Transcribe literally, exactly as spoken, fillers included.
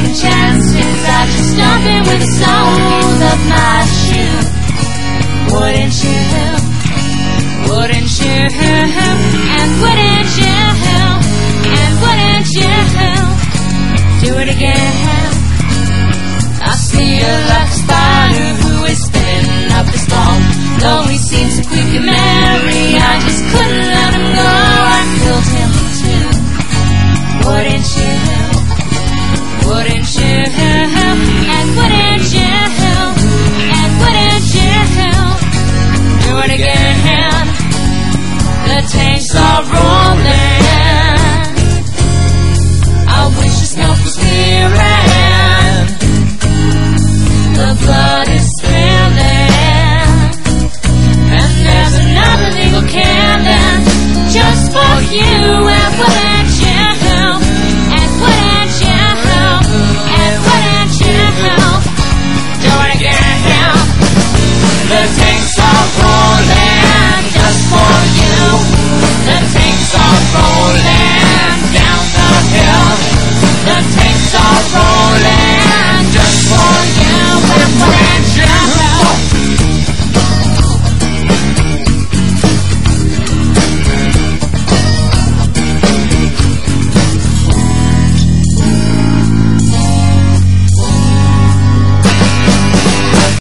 taking chances. I just jump in with the soles of my shoe. Wouldn't you? Wouldn't you? And wouldn't you? And wouldn't you? Do it again. I see a lucky spider who is spinning up his ball. Though he seems so quick and merry, I just couldn't let him go. I killed him too. Wouldn't you? Wouldn't you? And wouldn't you? And wouldn't you? Do it again. The tanks are rolling.